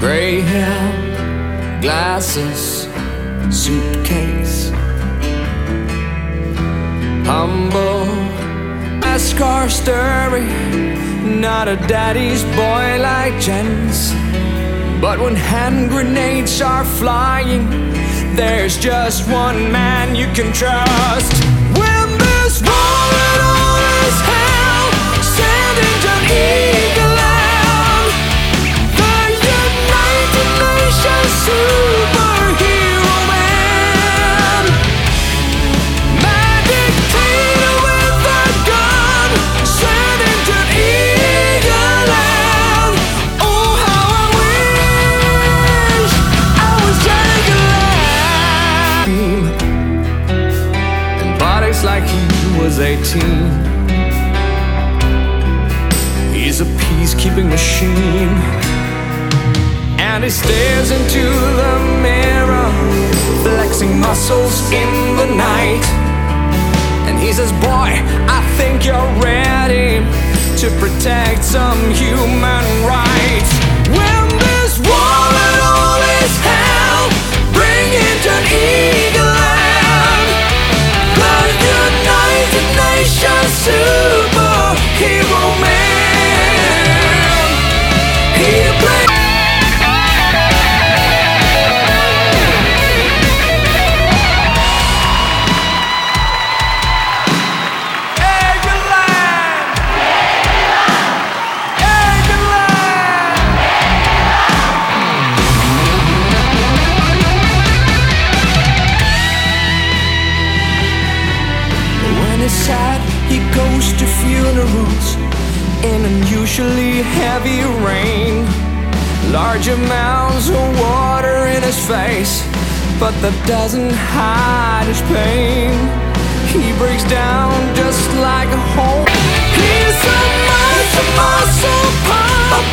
Gray hair, glasses, suitcase. Humble, NASCAR story. Not a daddy's boy like Jens. But when hand grenades are flying, there's just one man you can trust. When there's war and all is hell, sending to Eagle Land, the United Nations superhero man. Mad dictator with a gun, sending to Eagle Land. Oh, how I wish I was Eagle Land. And bodies like he was 18. He's a peacekeeping machine, and he stares into the mirror, flexing muscles in the night. And he says, boy, I think you're ready to protect some human rights. When there's war and all is hell, bring him to Eagle Land, the United Nations superhero man. He plays sad, he goes to funerals in unusually heavy rain. Large amounts of water in his face, but that doesn't hide his pain. He breaks down just like a hole. He's a muscle